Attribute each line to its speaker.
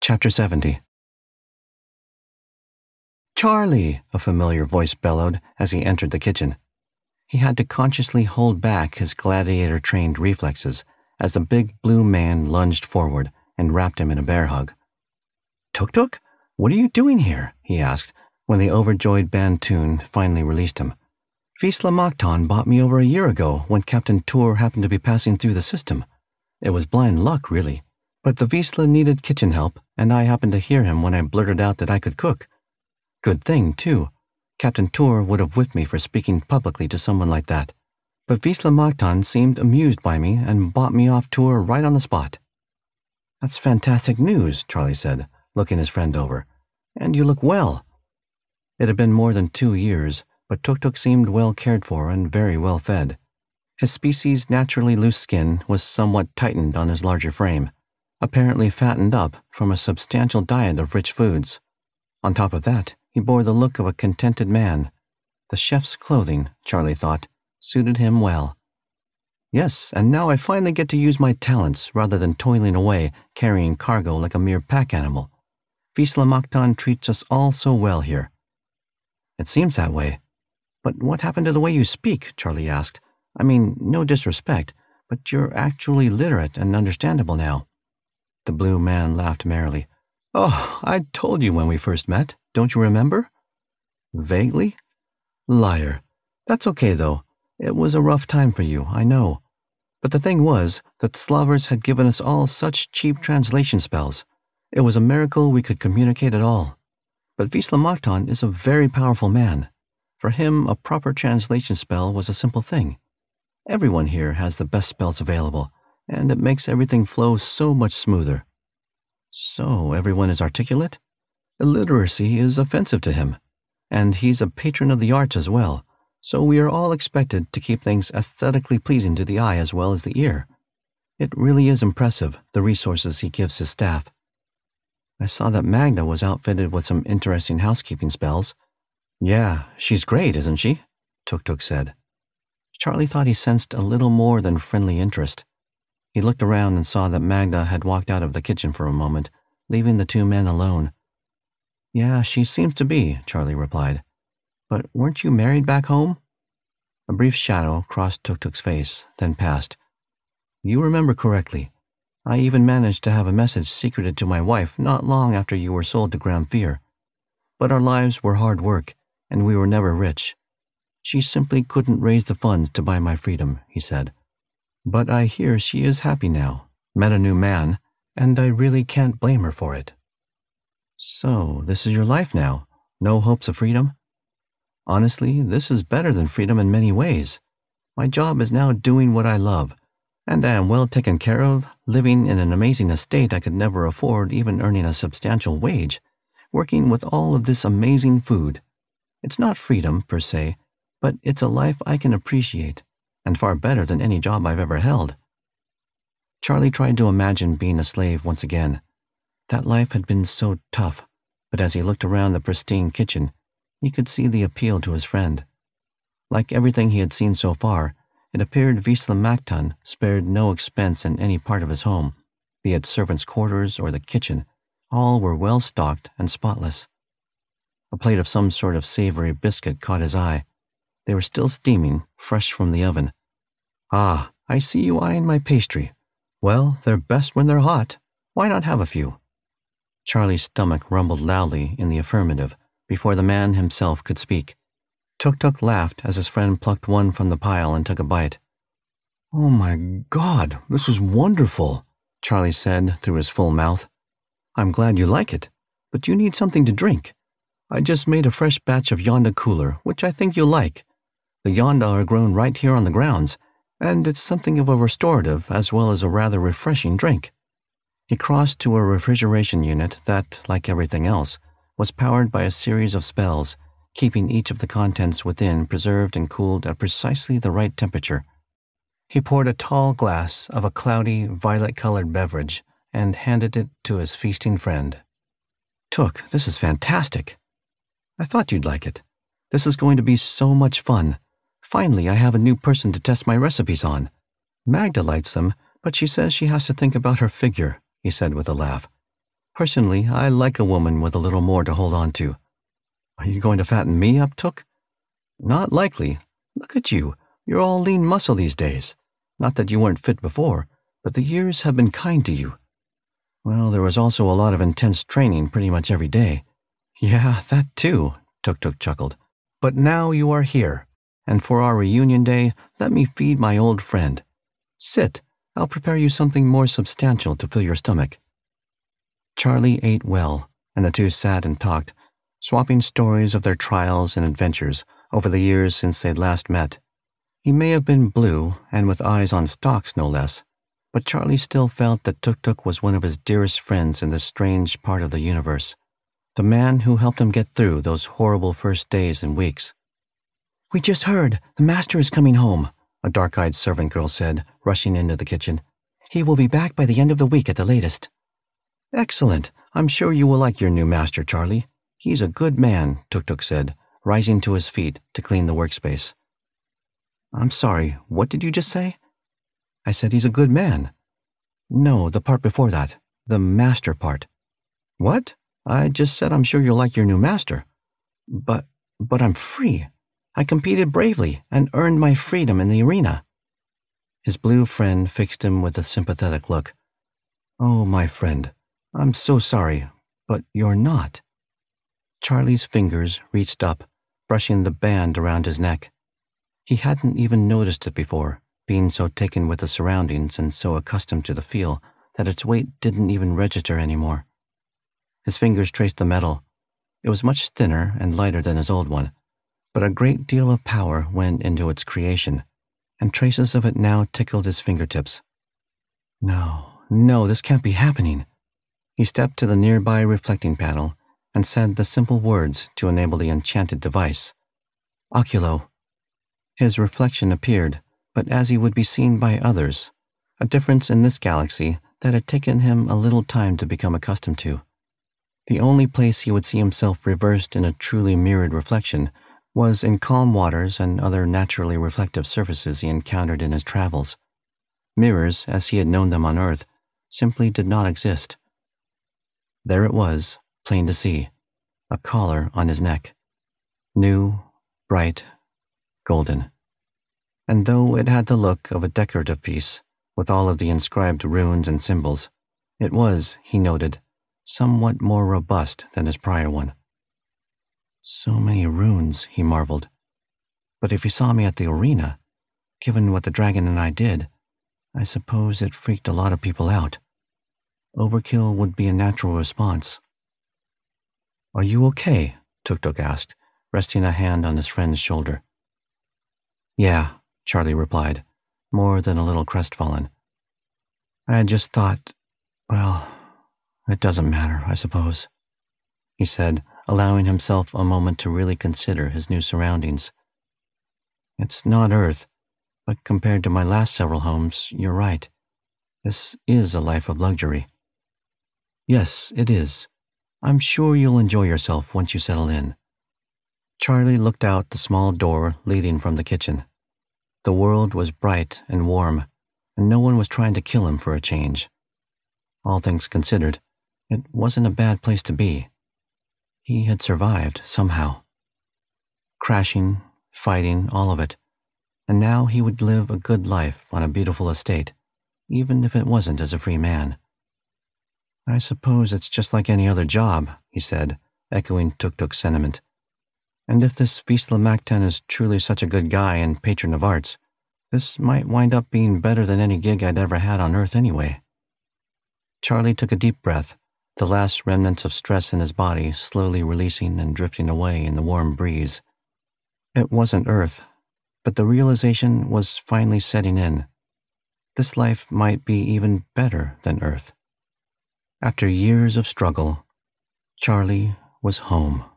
Speaker 1: Chapter 70. "Charlie!" a familiar voice bellowed as he entered the kitchen. He had to consciously hold back his gladiator-trained reflexes as the big blue man lunged forward and wrapped him in a bear hug. "Tuk-Tuk, what are you doing here?" he asked when the overjoyed Bantoon finally released him. "Wisla Maktan bought me over a year ago when Captain Tour happened to be passing through the system. It was blind luck, really, but the Wisla needed kitchen help, and I happened to hear him when I blurted out that I could cook. Good thing, too. Captain Tour would have whipped me for speaking publicly to someone like that. But Wisla Maktan seemed amused by me and bought me off tour right on the spot." "That's fantastic news," Charlie said, looking his friend over. "And you look well." It had been more than 2 years, but Tuk-Tuk seemed well cared for and very well fed. His species' naturally loose skin was somewhat tightened on his larger frame, apparently fattened up from a substantial diet of rich foods. On top of that, he bore the look of a contented man. The chef's clothing, Charlie thought, suited him well. "Yes, and now I finally get to use my talents rather than toiling away carrying cargo like a mere pack animal. Wisla Maktan treats us all so well here." "It seems that way. But what happened to the way you speak?" Charlie asked. "I mean, no disrespect, but you're actually literate and understandable now." The blue man laughed merrily. "Oh, I told you when we first met. Don't you remember?" "Vaguely?" "Liar. That's okay, though. It was a rough time for you, I know. But the thing was that Slavers had given us all such cheap translation spells. It was a miracle we could communicate at all. But Wisla Maktan is a very powerful man. For him, a proper translation spell was a simple thing. Everyone here has the best spells available, and it makes everything flow so much smoother." "So everyone is articulate?" "Illiteracy is offensive to him, and he's a patron of the arts as well, so we are all expected to keep things aesthetically pleasing to the eye as well as the ear. It really is impressive, the resources he gives his staff." "I saw that Magda was outfitted with some interesting housekeeping spells." "Yeah, she's great, isn't she?" Tuk-Tuk said. Charlie thought he sensed a little more than friendly interest. He looked around and saw that Magda had walked out of the kitchen for a moment, leaving the 2 men alone. "Yeah, she seems to be," Charlie replied. "But weren't you married back home?" A brief shadow crossed Tuk-Tuk's face, then passed. "You remember correctly. I even managed to have a message secreted to my wife not long after you were sold to Gramfir. But our lives were hard work, and we were never rich. She simply couldn't raise the funds to buy my freedom," he said. "But I hear she is happy now, met a new man, and I really can't blame her for it." "So, this is your life now? No hopes of freedom?" "Honestly, this is better than freedom in many ways. My job is now doing what I love, and I am well taken care of, living in an amazing estate I could never afford even earning a substantial wage, working with all of this amazing food. It's not freedom, per se, but it's a life I can appreciate, and far better than any job I've ever held." Charlie tried to imagine being a slave once again. That life had been so tough, but as he looked around the pristine kitchen, he could see the appeal to his friend. Like everything he had seen so far, it appeared Wisla Maktan spared no expense in any part of his home, be it servants' quarters or the kitchen. All were well stocked and spotless. A plate of some sort of savory biscuit caught his eye. They were still steaming, fresh from the oven. "Ah, I see you eyeing my pastry. Well, they're best when they're hot. Why not have a few?" Charlie's stomach rumbled loudly in the affirmative before the man himself could speak. Tuk-Tuk laughed as his friend plucked one from the pile and took a bite. "Oh my God, this is wonderful," Charlie said through his full mouth. "I'm glad you like it, but you need something to drink. I just made a fresh batch of Yonda Cooler, which I think you'll like. The Yonda are grown right here on the grounds, and it's something of a restorative as well as a rather refreshing drink." He crossed to a refrigeration unit that, like everything else, was powered by a series of spells, keeping each of the contents within preserved and cooled at precisely the right temperature. He poured a tall glass of a cloudy, violet-colored beverage and handed it to his feasting friend. "Tuk, this is fantastic. I thought you'd like it. This is going to be so much fun. Finally, I have a new person to test my recipes on. Magda likes them, but she says she has to think about her figure," he said with a laugh. Personally, I like a woman with a little more to hold on to. Are you going to fatten me up, Took? Not likely. Look at you. You're all lean muscle these days. Not that you weren't fit before, but the years have been kind to you. Well, there was also a lot of intense training pretty much every day. Yeah, that too, Tuk chuckled. But now you are here, and for our reunion day, let me feed my old friend. Sit. I'll prepare you something more substantial to fill your stomach. Charlie ate well, and the two sat and talked, swapping stories of their trials and adventures over the years since they'd last met. He may have been blue, and with eyes on stalks no less, but Charlie still felt that Tuk was one of his dearest friends in this strange part of the universe, the man who helped him get through those horrible first days and weeks. "We just heard. The master is coming home," a dark-eyed servant girl said, rushing into the kitchen. "He will be back by the end of the week at the latest." "Excellent. I'm sure you will like your new master, Charlie. He's a good man," Tuk said, rising to his feet to clean the workspace. "I'm sorry, what did you just say?" "I said he's a good man." "No, the part before that. The master part." "What? I just said I'm sure you'll like your new master." But I'm free. I competed bravely and earned my freedom in the arena." His blue friend fixed him with a sympathetic look. "Oh, my friend, I'm so sorry, but you're not." Charlie's fingers reached up, brushing the band around his neck. He hadn't even noticed it before, being so taken with the surroundings and so accustomed to the feel that its weight didn't even register anymore. His fingers traced the metal. It was much thinner and lighter than his old one, but a great deal of power went into its creation, and traces of it now tickled his fingertips. No, this can't be happening. He stepped to the nearby reflecting panel and said the simple words to enable the enchanted device. "Oculo." His reflection appeared, but as he would be seen by others, a difference in this galaxy that had taken him a little time to become accustomed to. The only place he would see himself reversed in a truly mirrored reflection was in calm waters and other naturally reflective surfaces he encountered in his travels. Mirrors, as he had known them on Earth, simply did not exist. There it was, plain to see, a collar on his neck. New, bright, golden. And though it had the look of a decorative piece, with all of the inscribed runes and symbols, it was, he noted, somewhat more robust than his prior one. So many runes, he marveled. But if he saw me at the arena, given what the dragon and I did, I suppose it freaked a lot of people out. Overkill would be a natural response. "Are you okay?" Tuk asked, resting a hand on his friend's shoulder. "Yeah," Charlie replied, more than a little crestfallen. "I had just thought, well, it doesn't matter, I suppose," he said, allowing himself a moment to really consider his new surroundings. "It's not Earth, but compared to my last several homes, you're right. This is a life of luxury." "Yes, it is. I'm sure you'll enjoy yourself once you settle in." Charlie looked out the small door leading from the kitchen. The world was bright and warm, and no one was trying to kill him for a change. All things considered, it wasn't a bad place to be. He had survived somehow. Crashing, fighting, all of it. And now he would live a good life on a beautiful estate, even if it wasn't as a free man. "I suppose it's just like any other job," he said, echoing Tuk's sentiment. "And if this Wisla Maktan is truly such a good guy and patron of arts, this might wind up being better than any gig I'd ever had on Earth anyway." Charlie took a deep breath, the last remnants of stress in his body slowly releasing and drifting away in the warm breeze. It wasn't Earth, but the realization was finally setting in. This life might be even better than Earth. After years of struggle, Charlie was home.